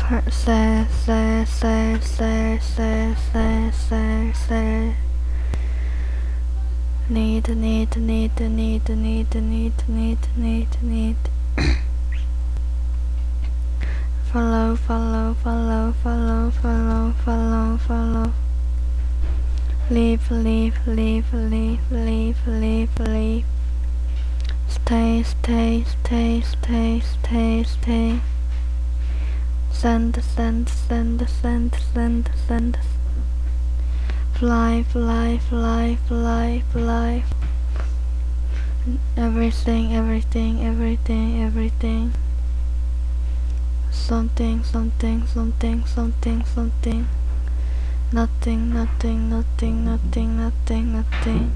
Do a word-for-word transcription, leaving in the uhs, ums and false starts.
Say, say, say, say, say, say, say, say. Need, need, need, need, need, need, need, need, need. Follow, follow, follow, follow, follow, follow, follow. Leave, leave, leave, leave, leave, leave, leave. Stay, stay, stay, stay, stay, stay. Send, send, send, send, send, send. Fly, fly, fly, fly, fly. Everything, everything, everything, everything. Something, something, something, something, something. Nothing, nothing, nothing, nothing, nothing, nothing.